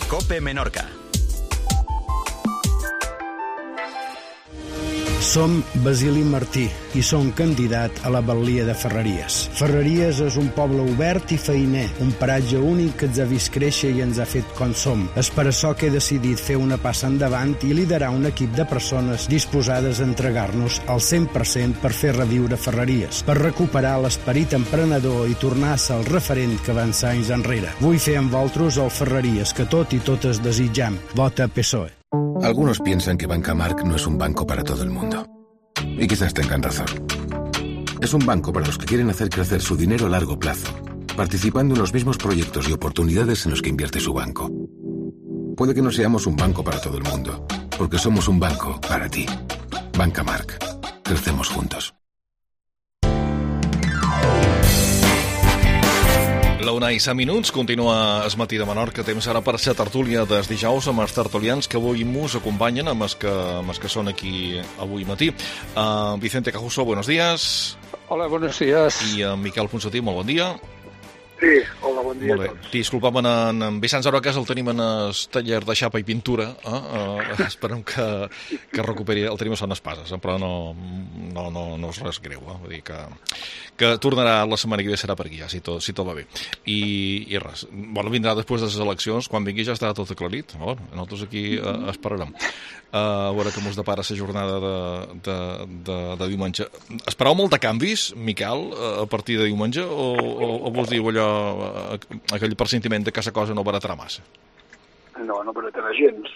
COPE Menorca. Som Basili Martí i som candidat a la batllia de Ferreries. Ferreries és un poble obert i feiner, un paratge únic que ens ha vist créixer i ens ha fet com som. És per això que he decidit fer una passa endavant i liderar un equip de persones disposades a entregar-nos al 100% per fer reviure Ferreries, per recuperar l'esperit emprenedor i tornar a ser el referent que van ser anys enrere. Vull fer amb vosaltres el Ferreries que tot i totes desitjam. Vota PSOE. Algunos piensan que Banca Marc no es un banco para todo el mundo. Y quizás tengan razón. Es un banco para los que quieren hacer crecer su dinero a largo plazo, participando en los mismos proyectos y oportunidades en los que invierte su banco. Puede que no seamos un banco para todo el mundo, porque somos un banco para ti. Banca Marc. Crecemos juntos. La 1:07, continua el matí de Menorca, temps ara per ser tertúlia des dijous amb els tertulians que avui mos acompanyen, amb els que són aquí avui matí. Vicente Cajuso, buenos días. Hola, buenos días. I Miquel Ponsatí, molt bon dia. Sí, hola, bon dia a tots. Disculpa'm, en Vicenç Arocas el tenim en el taller de xapa i pintura. Esperem que recuperi. El tenim a Son Espases, però no és res greu. Vull dir que tornarà la setmana que ve, serà per aquí, ja, si tot va bé. I res. Bueno, vindrà després de les eleccions. Quan vingui ja estarà tot aclarit. Nosaltres aquí esperarem. A veure que mos depara la jornada de diumenge. Esperau molt de canvis, Miquel, a partir de diumenge, o vols dir allò, aquell pressentiment de que la cosa no baratarà massa? No baratarà gens.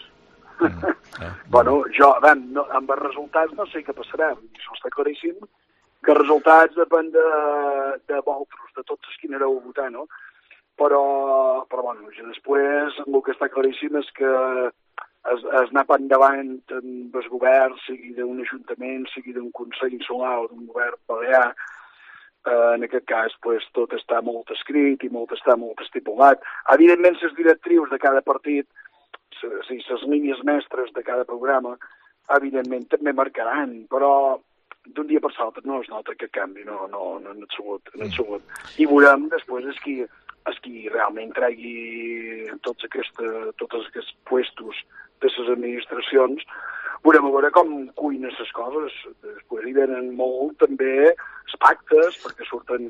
Bueno, jo, amb els resultats no sé què passarà. Això està claríssim, que els resultats depèn de vosaltres, de tots els que anireu a votar, no? Però bueno, després el que està claríssim és que es anar per endavant amb el govern, sigui d'un ajuntament, sigui d'un consell insular o d'un govern balear. En aquest cas, tot està molt escrit i està molt estipulat. Evidentment, les directrius de cada partit, les línies mestres de cada programa, evidentment també marcaran, però d'un dia per l'altre no es nota aquest canvi, no en absolut. I veurem després qui realment tregui tots aquests puestos de les administracions. Veurem a veure com cuinen les coses. Després hi venen molt també els pactes, perquè surten...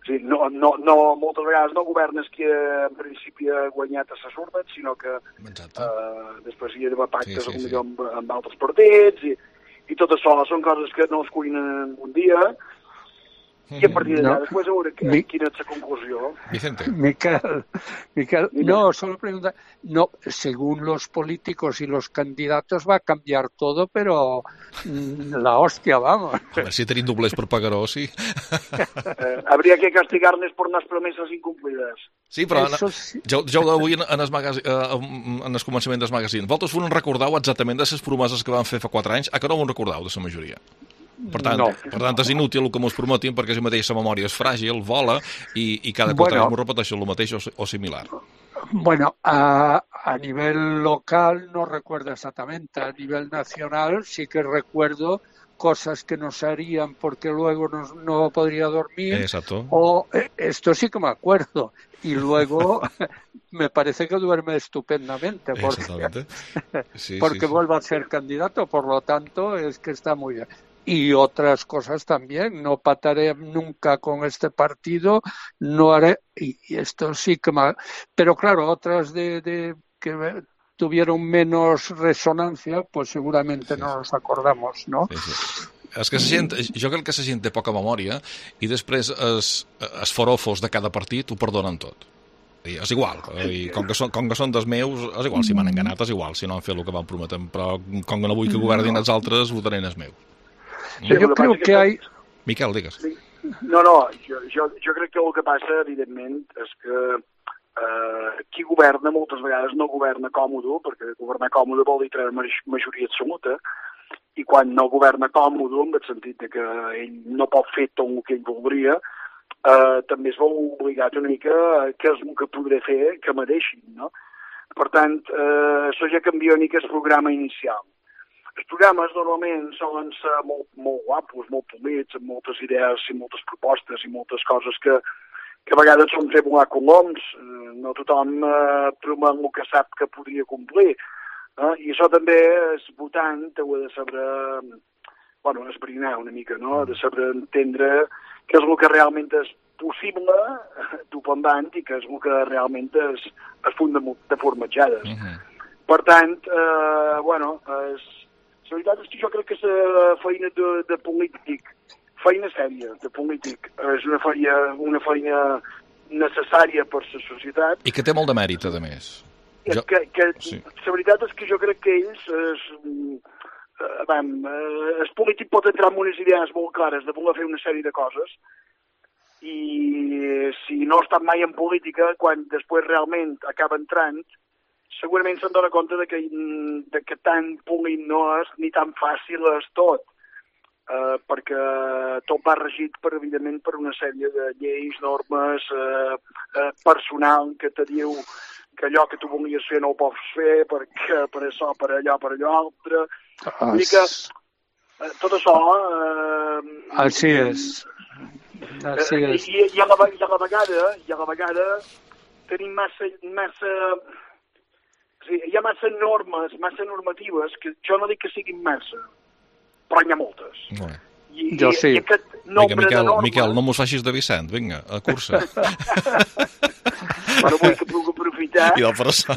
moltes vegades no governes qui en principi ha guanyat a les urnes, sinó que després hi ha pactes amb altres partits, i tot això són coses que no es cuinen un dia, i a partir d'allà después a veure quina és la conclusió. Vicente. Miquel, no, solo pregunta, no, según los políticos y los candidatos va a cambiar todo, pero la hostia, vamos. A ver si tenim doblers per pagar-ho, sí. Habría que castigar-nos por unas promesas incumplidas. Sí, però ja avui en el començament del magazín. Vosaltres vos en recordeu exactament de les promeses que van fer fa 4 anys? A que no vos en recordeu de la majoria? Per tant, és inútil el que mos prometin, perquè si mateix la memòria és fràgil, vola, i cada 4 anys mos repeteixen el mateix o similar. Bueno, a nivel local no recuerdo exactamente, a nivel nacional sí que recuerdo cosas que no se harían porque luego no podría dormir. Exacto. O esto sí que me acuerdo. Y luego me parece que duerme estupendamente porque vuelve a ser candidato, por lo tanto es que está muy bien. Y otras cosas también, no pataré nunca con este partido, no haré, y esto sí que me... Pero claro, otras de que tuvieron menos resonancia, pues seguramente no nos acordamos, ¿no? Sí. És que jo crec que se sent de poca memòria i després els forofos de cada partit ho perdonen tot. És igual, i com que són dels meus, és igual, si m'han enganat és igual, si no han fet el que van prometre, però com que no vull que governin els altres, votaré els meus. Yo creo que hay... Miquel, digues. No, jo crec que el que passa, evidentment, és que qui governa moltes vegades no governa còmode, perquè governar còmode vol dir treure majoria absoluta, i quan no governa còmode, en el sentit que ell no pot fer tot el que ell voldria, també es veu obligat una mica a què és el que podré fer que me deixin, no? Per tant, això ja canvia una mica el programa inicial. Els programes normalment solen ser molt guapos, molt polits, amb moltes idees i moltes propostes i moltes coses que que a vegades som fer volar coloms, no tothom promet el que sap que podria complir. I això també és votant, ho he de saber, esbrinar una mica, no? De saber entendre què és el que realment és possible dur endavant i què és el que realment es de formatjades. Per tant, la veritat és que jo crec que la feina de polític, feina sèria de polític, és una feina necessària per la societat. I que té molt de mèrit, a més. La veritat és que jo crec que ells, el polític pot entrar en unes idees molt clares de voler fer una sèrie de coses i si no ha estat mai en política, quan després realment acaba entrant, segurament se'n dona compte de que tan públic no és ni tan fàcil és tot, perquè tot va regit, evidentment, per una sèrie de lleis, normes, personal que te diu que allò que tu volies fer no ho pots fer, perquè per això, per allò altre. Vull dir que tot això... Així és. I a la vegada tenim massa... Hi ha massa normes, massa normatives, que jo no dic que siguin massa, però n'hi ha moltes. Jo sí. Vinga, Miquel, no mos facis de Vicent, vinga, a cursa. Bueno, vull que puc aprofitar. Y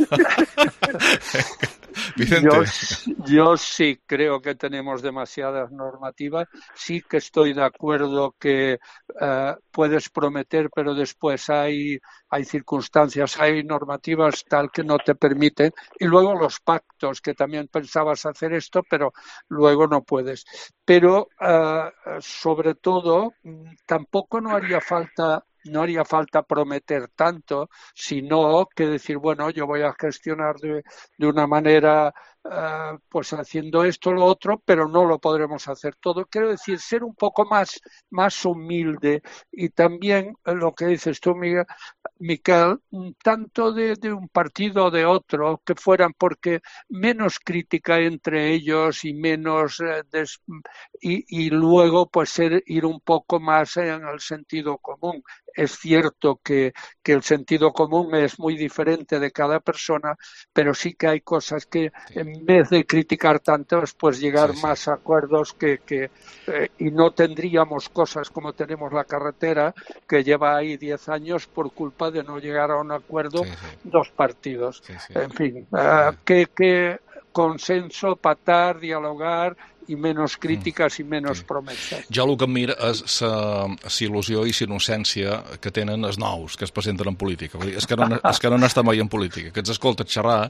Vicente. Yo sí creo que tenemos demasiadas normativas. Sí que estoy de acuerdo que puedes prometer, pero después hay circunstancias, hay normativas tal que no te permiten. Y luego los pactos, que también pensabas hacer esto, pero luego no puedes. Pero sobre todo, tampoco no haría falta prometer tanto, sino que decir, bueno, yo voy a gestionar de una manera, pues haciendo esto, lo otro, pero no lo podremos hacer todo. Quiero decir, ser un poco más humilde y también lo que dices tú, Miquel, tanto de un partido o de otro, que fueran, porque menos crítica entre ellos y menos y luego pues ir un poco más en el sentido común. Es cierto que el sentido común es muy diferente de cada persona, pero sí que hay cosas que en vez de criticar tanto, pues llegar más a acuerdos y no tendríamos cosas como tenemos la carretera, que lleva ahí 10 años por culpa de no llegar a un acuerdo dos partidos. En fin, que consenso, pactar, dialogar i menys crítiques i menys promeses. Jo el que em mira és la il·lusió i la innocència que tenen els nous que es presenten en política. Vull dir, és que no n'estan mai en política, que els escoltes xerrar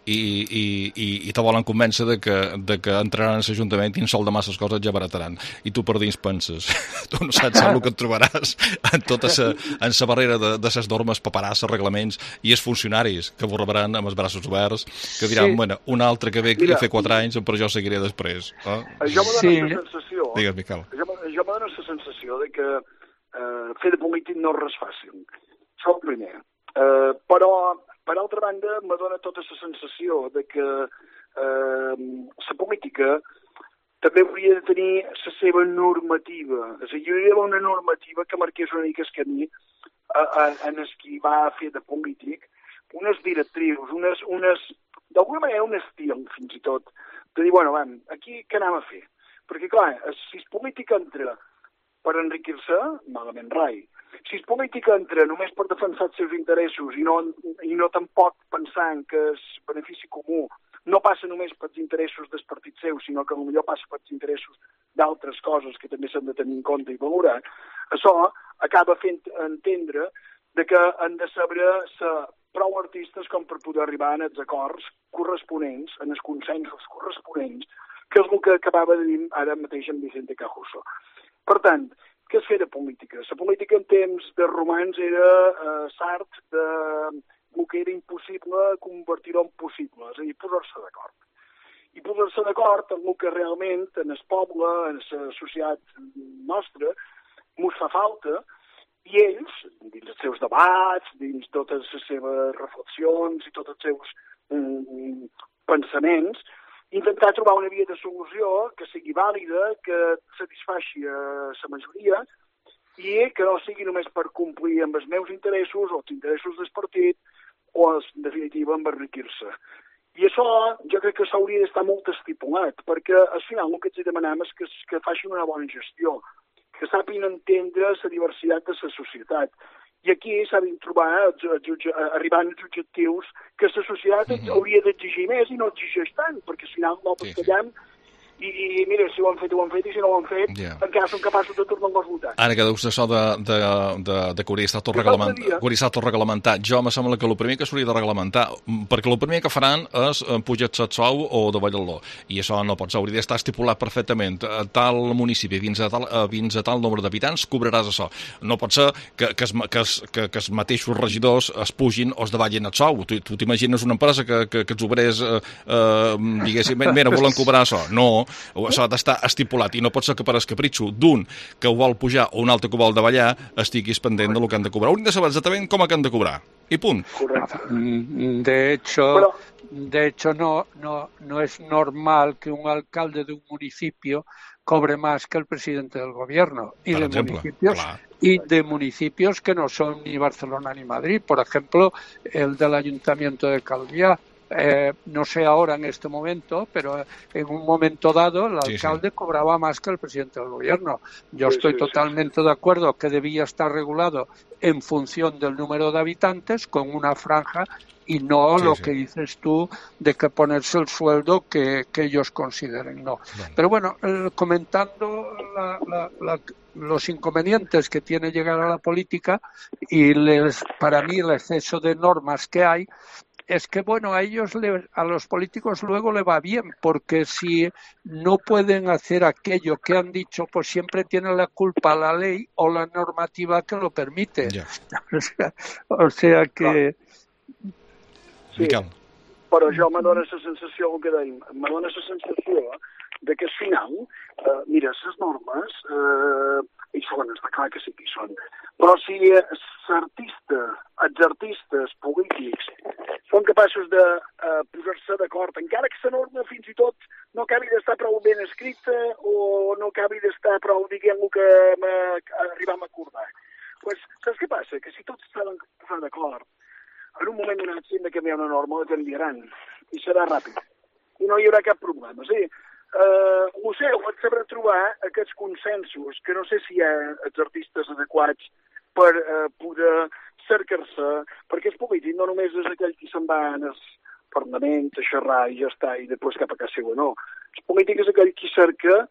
i te volen convèncer de que entraran a l'Ajuntament i en sol de masses coses ja barataran. I tu per dins penses, tu no saps el que et trobaràs en la barrera de les normes, paperasses, reglaments i els funcionaris que vos rebran amb els braços oberts, que diran, bueno, un altre que ve aquí a fer 4 anys, però jo seguiré després. Això m'ha donat la sensació... Digues, Miquel. Això m'ha donat la sensació de que fer de polític no és res fàcil. Això el primer. Però, per altra banda, m'ha donat tota la sensació de que la política també hauria de tenir la seva normativa. És a dir, hi hauria d'haver una normativa que marqués una mica el camí en el qui va fer de polític, unes directrius, d'alguna manera un estil, fins i tot, de dir, bueno, aquí què anem a fer? Perquè, clar, si el polític entra per enriquir-se, malament rai. Si el polític entra només per defensar els seus interessos i no tampoc pensant que el benefici comú no passa només pels interessos del partit seu, sinó que potser passa pels interessos d'altres coses que també s'han de tenir en compte i valorar, això acaba fent entendre que han de saber ser prou artistes com per poder arribar a els acords corresponents, en els consensos corresponents, que és el que acabava de dir ara mateix en Vicente Cajuso. Per tant, què és fer de política? La política en temps de romans era l'art de el que era impossible convertir-ho en possible, és a dir, posar-se d'acord. I posar-se d'acord amb el que realment en el poble, en la societat nostra, mos fa falta, i ells, dins els seus debats, dins totes les seves reflexions i tots els seus pensaments, intentar trobar una via de solució que sigui vàlida, que satisfaci a la majoria i que no sigui només per complir amb els meus interessos o els interessos del partit o, en definitiva, amb enriquir-se. I això jo crec que s'hauria d'estar molt estipulat, perquè al final el que ens demanem és que facin una bona gestió, que sàpiguen entendre la diversitat de la societat. I aquí s'ha de trobar, arribant als objectius que la societat hauria d'exigir més i no exigeix tant, perquè al final no pescallem i mira, si ho han fet, i si no ho han fet, encara són capaços de tornar-los a votar. Ara que deus això de que hauria estat tot reglamentat, jo me sembla que el primer que s'hauria de reglamentar, perquè el primer que faran és pujar-se el sou o davallar-lo, i això no pot ser, hauria d'estar estipulat perfectament, a tal municipi, fins a tal nombre d'habitants, cobraràs això. No pot ser que els mateixos regidors es pugin o es davallin el sou. Tu t'imagines una empresa que els obrers diguessin, mira, volen cobrar això. No, això ha d'estar estipulat i no pot ser que per escapritxo d'un que ho vol pujar o un altre que ho vol davallar estiguis pendent del que han de cobrar. Hauríem de saber exactament com han de cobrar. Y punto. De hecho no es normal que un alcalde de un municipio cobre más que el presidente del gobierno y de municipios que no son ni Barcelona ni Madrid. Por ejemplo, el del Ayuntamiento de Calviá. No sé ahora en este momento, pero en un momento dado el alcalde cobraba más que el presidente del gobierno. Yo estoy totalmente de acuerdo que debía estar regulado en función del número de habitantes con una franja y no lo que dices tú de que ponerse el sueldo que ellos consideren. No. Pero bueno, comentando los inconvenientes que tiene llegar a la política y para mí el exceso de normas que hay, es que, bueno, a los políticos luego le va bien, porque si no pueden hacer aquello que han dicho, pues siempre tiene la culpa la ley o la normativa que lo permite. O sea que... Sí, però jo m'adona la sensació, el que dèiem, m'adona la sensació de que al final, mira, les normes, hi són, està clar que sí que hi són, però si els artistes polítics són capaços de posar-se d'acord, encara que la norma fins i tot no acabi d'estar prou ben escrita o no acabi d'estar prou, diguem-ho, que arribem a acordar. Pues, saps què passa? Que si tots s'han de posar d'acord, en un moment donat, si hem de canviar una norma, la canviaran i serà ràpid. I no hi haurà cap problema. Sí, ho sé, ho haig de saber trobar aquests consensos, que no sé si hi ha els artistes adequats per poder cercar-se, perquè el polític no només és aquell qui se'n va al Parlament a xerrar i ja està, i després cap a casa seva, no. El polític és aquell qui cerca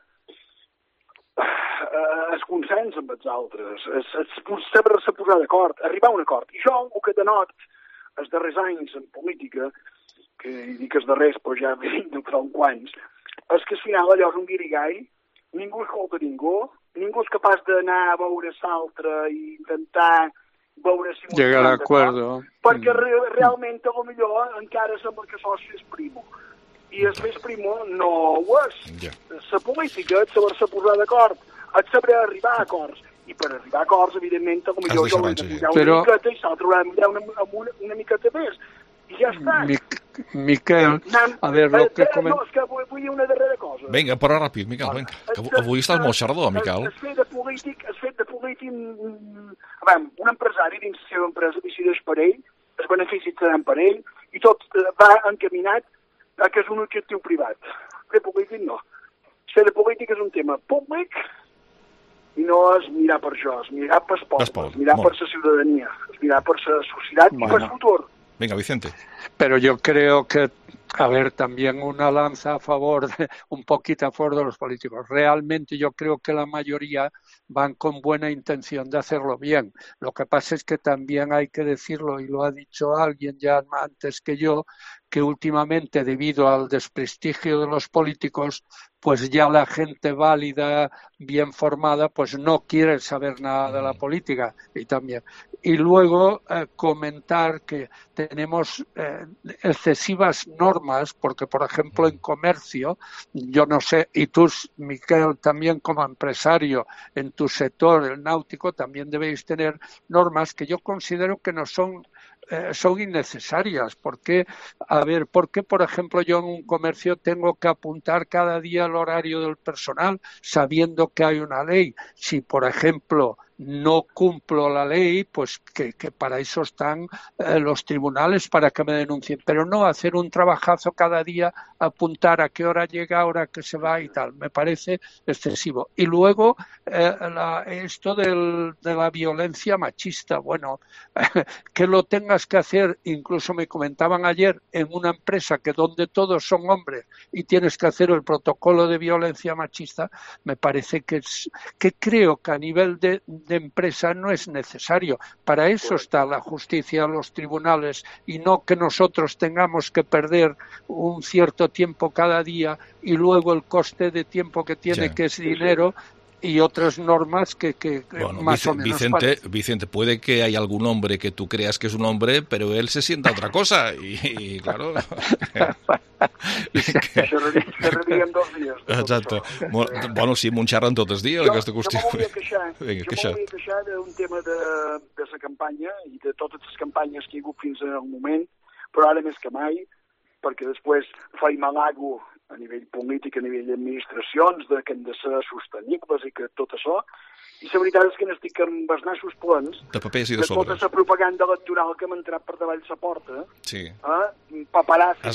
el consens amb els altres, saber-se posar d'acord, arribar a un acord. I jo, el que denot els darrers anys en política, que dic els darrers, però ja vinc de prou quants, és que al final allò és un guirigall, ningú escolta ningú és capaç d'anar a veure l'altre i intentar veure si... Llegar a acuerdo. Perquè realment, a lo millor, encara sembla que soci és primo. I el més primo no ho és. La política, el saber-se posar d'acord, el saber arribar a acords. I per arribar a acords, evidentment, a lo millor jo l'he de pujar una miqueta i l'altre l'ha de pujar una miqueta més. I ja està. Miquel, a veure, el que No, és que vull dir una darrera cosa. Vinga, però ràpid, Miquel, vinga. Avui estàs molt xardó, Miquel. El fet de polític... Un empresari dins la seva empresa decideix per ell, els beneficis seran per ell, i tot va encaminat a que és un objectiu privat. De polític no. Ser de polític és un tema públic i no és mirar per això, és mirar pels pobles, mirar per la ciutadania, és mirar per la societat i per el futur. Venga, Vicente. Pero yo creo que, a ver, también una lanza a favor, un poquito a favor de los políticos. Realmente yo creo que la mayoría van con buena intención de hacerlo bien. Lo que pasa es que también hay que decirlo, y lo ha dicho alguien ya antes que yo, que últimamente, debido al desprestigio de los políticos, pues ya la gente válida, bien formada, pues no quiere saber nada de la política. Y luego comentar que tenemos excesivas normas, porque por ejemplo en comercio, yo no sé, y tú, Miquel, también como empresario en tu sector, el náutico, también debéis tener normas que yo considero que no son innecesarias. ¿Por qué? Porque, por ejemplo, yo en un comercio tengo que apuntar cada día el horario del personal sabiendo que hay una ley? Si, por ejemplo, no cumplo la ley, pues que para eso están los tribunales, para que me denuncien, pero no hacer un trabajazo cada día, apuntar a qué hora llega, a hora que se va y tal, me parece excesivo. Y luego esto de la violencia machista, bueno, que lo tengas que hacer, incluso me comentaban ayer, en una empresa que donde todos son hombres y tienes que hacer el protocolo de violencia machista, me parece que creo que a nivel de empresa no es necesario. Para eso está la justicia, los tribunales, y no que nosotros tengamos que perder un cierto tiempo cada día y luego el coste de tiempo que tiene, que es dinero, y otras normas que bueno, más o menos Vicente, puede que haya algún hombre que tú creas que es un hombre, pero él se sienta otra cosa y claro... Se rediguen 2 dies. Exacte. Bueno, sí, m'ho xerren tots els dies, aquesta qüestió. Jo m'ho volia queixar d'un tema de la campanya i de totes les campanyes que hi ha hagut fins al moment, però ara més que mai, perquè després faim l'agua a nivell polític, a nivell d'administracions, que han de ser sostenibles i que tot això, i la veritat és que n'estic amb els nassos plens de papers i de sobres. Tota la propaganda electoral que m'ha entrat per davall la porta, paperassa,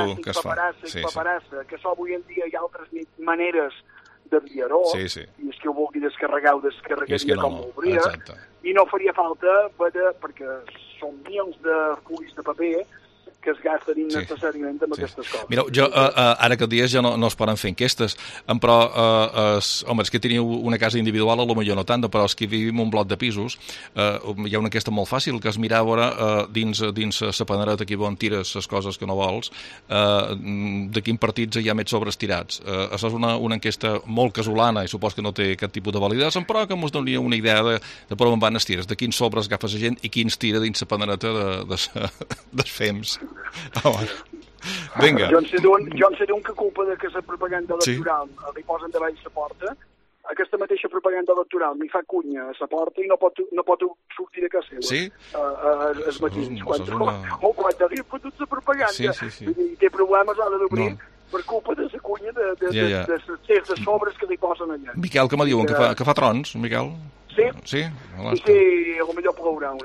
que això avui en dia hi ha altres maneres d'enviar-ho, i és que ho vulgui descarregar o descarregaria com ho obria, i no faria falta, perquè són milions de fulls de paper que es gasten innecessàriament amb aquestes coses. Mireu, jo, ara que dies ja no es poden fer enquestes, però, home, és que teniu una casa individual, potser no tant, però els que vivim un bloc de pisos, hi ha una enquesta molt fàcil, que és mirar a veure dins la panereta aquí on tires les coses que no vols, de quin partits hi ha més sobres tirats. Això és una enquesta molt casolana i supos que no té cap tipus de validesa, però que ens donaria una idea de per on van els tirs, de quins sobres agafes la gent i quins tira dins la panereta dels fems. Vinga. Jo en sé d'un que culpa de que la propaganda electoral li posen davall la porta, aquesta mateixa propaganda electoral m'hi fa cunya a la porta i no pot sortir de casa seva. Sí? Els matins. Quan arriba tota la propaganda i té problemes a l'hora d'obrir per culpa de la cunya de sobres que li posen allà. Miquel, que me diuen que fa trons, Miquel? Sí? Sí, a lo mejor plourà una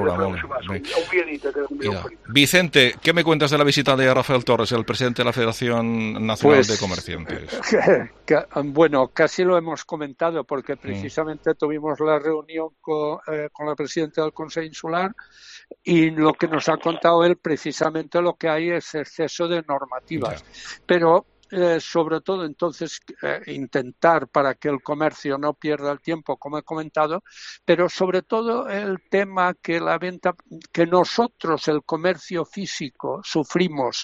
mica. Vicente, ¿qué me cuentas de la visita de Rafael Torres, el presidente de la Federación Nacional de Comerciantes? Bueno, casi lo hemos comentado porque precisamente tuvimos la reunión con la presidenta del Consejo Insular y lo que nos ha contado él, precisamente lo que hay es exceso de normativas. Pero sobre todo entonces intentar para que el comercio no pierda el tiempo, como he comentado, pero sobre todo el tema que la venta, que nosotros el comercio físico sufrimos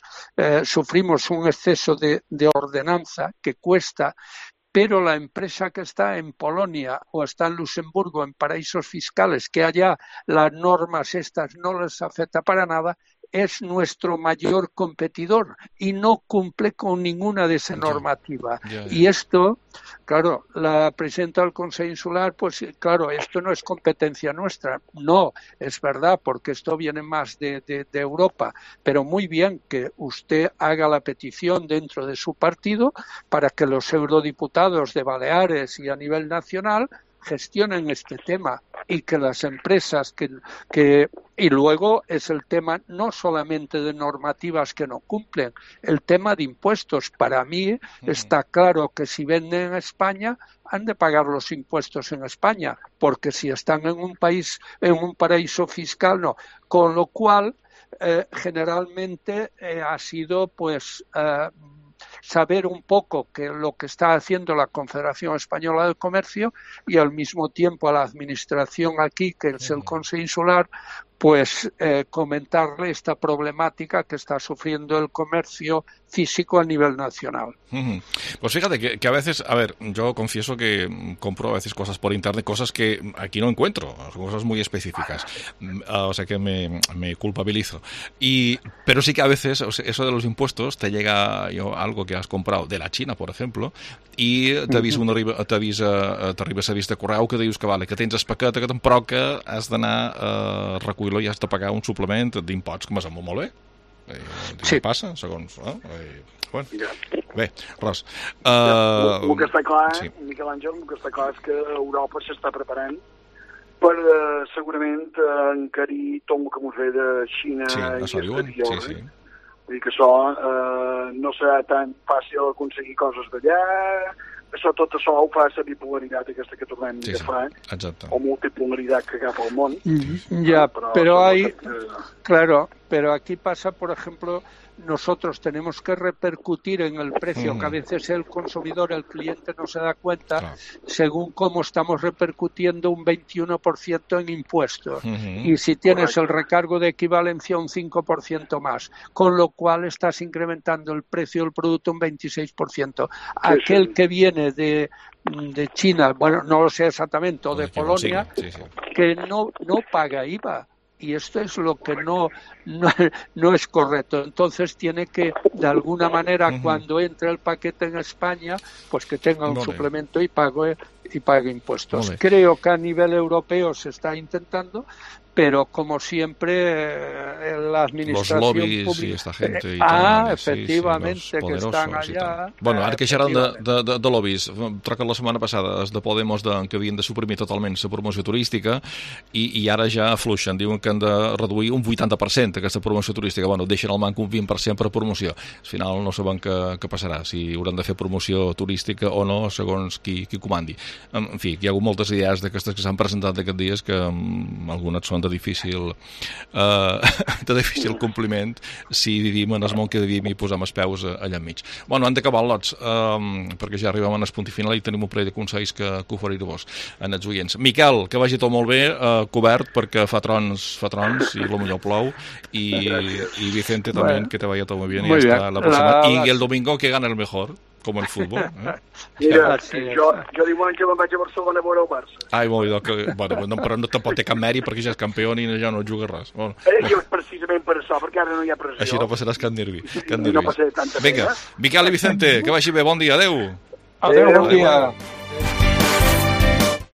un exceso de ordenanza que cuesta, pero la empresa que está en Polonia o está en Luxemburgo, en paraísos fiscales, que allá las normas estas no les afecta para nada, es nuestro mayor competidor y no cumple con ninguna de esas normativas. Y esto, claro, la presidenta del Consejo Insular, pues claro, esto no es competencia nuestra. No, es verdad, porque esto viene más de Europa, pero muy bien que usted haga la petición dentro de su partido para que los eurodiputados de Baleares y a nivel nacional gestionen este tema y que las empresas y luego es el tema no solamente de normativas que no cumplen, el tema de impuestos. Para mí está claro que si venden en España han de pagar los impuestos en España, porque si están en un país, en un paraíso fiscal, no. Con lo cual, generalmente ha sido pues saber un poco que lo que está haciendo la Confederación Española del Comercio y al mismo tiempo a la administración aquí, que es el Consejo Insular, pues comentarle esta problemática que está sufriendo el comercio físico a nivel nacional. Pues fíjate que a veces, a ver, yo confieso que compro a veces cosas por internet, cosas que aquí no encuentro, cosas muy específicas, o sea que me culpabilizo. Pero sí que a veces eso de los impuestos te llega algo que has comprado de la China, por ejemplo, i t'arriba l'avís de correu que dius que vale, que tens el paquet, però que has d'anar a recollir-lo i has de pagar un suplement d'imposts, que me sembla molt bé. Sí. Passa, segons... Bueno, bé, res. El que està clar, Miquel Àngel, el que està clar és que Europa s'està preparant per segurament encarir tot el que ens ve de Xina i exterior. Sí. Vull dir que això no serà tan fàcil aconseguir coses d'allà. Tot això ho fa la bipolaritat aquesta que tornem que fa, o multipolaritat que agafa el món. Ya, pero hay... Claro, pero aquí pasa, por ejemplo, nosotros tenemos que repercutir en el precio, que a veces el consumidor, el cliente no se da cuenta, según cómo estamos repercutiendo un 21% en impuestos. Y si tienes el recargo de equivalencia un 5% más, con lo cual estás incrementando el precio del producto un 26%. Aquel que viene de China, bueno, no lo sé exactamente, o de Polonia, que no paga IVA. Y esto es lo que no es correcto. Entonces tiene que, de alguna manera, cuando entre el paquete en España, pues que tenga un suplemento y pague impuestos. Creo que a nivel europeo se está intentando, pero como siempre la administración los lobbies pública... y esta gente y tal, efectivamente, sí, que estan allà... Bueno, ara que xerrant de lobbies, troca la setmana passada els de Podemos que havien de suprimir totalment la promoció turística i ara ja afluixen, diuen que han de reduir un 80% aquesta promoció turística. Bueno, deixen al manc un 20% per promoció. Al final no sabem què passarà, si hauran de fer promoció turística o no, segons qui comandi. En fi, hi ha hagut moltes idees d'aquestes que s'han presentat aquests dies que algunes són de difícil compliment si vivim en el món que vivim i posem els peus allà enmig. Bueno, han d'acabar lots, perquè ja arribem al punt final i tenim un parell de consells que oferir-vos en els oients. Miquel, que vagi tot molt bé, cobert, perquè fa trons i potser plou, y Vicente también, que te vaya todo muy bien, y hasta la próxima. Y el domingo que gane el mejor, como el fútbol. Mira, jo diumenge me'n vaig a Barcelona a veure el Barça. Ai, molt bé, bueno, però no tampoc té cap mèrit perquè ja és campió i ja no juga res. Bueno. Jo precisament per això, perquè ara no hi ha pressió. Així no passaràs cap nervi. No passaré tanta pena. Vinga, Miquel i Vicente, que vagi bé, bon dia, adeu. Adeu, bon dia.